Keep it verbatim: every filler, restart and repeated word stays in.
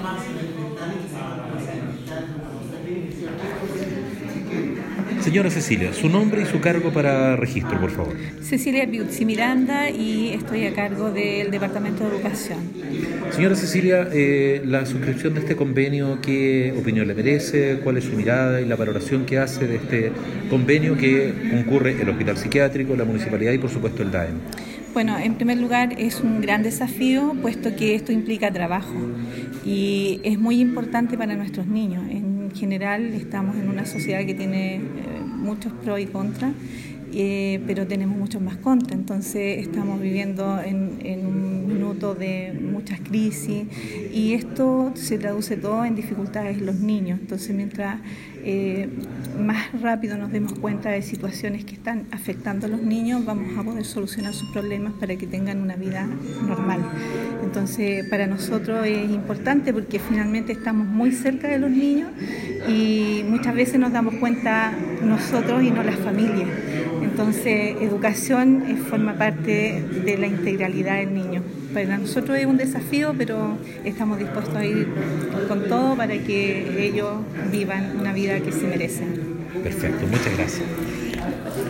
Señora Cecilia, su nombre y su cargo para registro, por favor. Cecilia Biuzzi Miranda y estoy a cargo del Departamento de Educación. Señora Cecilia, eh, la suscripción de este convenio, ¿qué opinión le merece? ¿Cuál es su mirada y la valoración que hace de este convenio que concurre el Hospital Psiquiátrico, la Municipalidad y, por supuesto, el D A E M? Bueno, en primer lugar es un gran desafío, puesto que esto implica trabajo y es muy importante para nuestros niños. En general estamos en una sociedad que tiene eh, muchos pros y contras, eh, pero tenemos muchos más contras. Entonces estamos viviendo en, en un minuto de muchas crisis y esto se traduce todo en dificultades en los niños. Entonces mientras eh, más rápido nos demos cuenta de situaciones que están afectando a los niños, vamos a poder solucionar sus problemas para que tengan una vida normal. Entonces para nosotros es importante porque finalmente estamos muy cerca de los niños y muchas veces nos damos cuenta nosotros y no las familias. Entonces educación eh, forma parte de la integralidad del niño. Para nosotros es un desafío, pero estamos dispuestos a ir con todo para que ellos vivan una vida que se merecen. Perfecto, muchas gracias.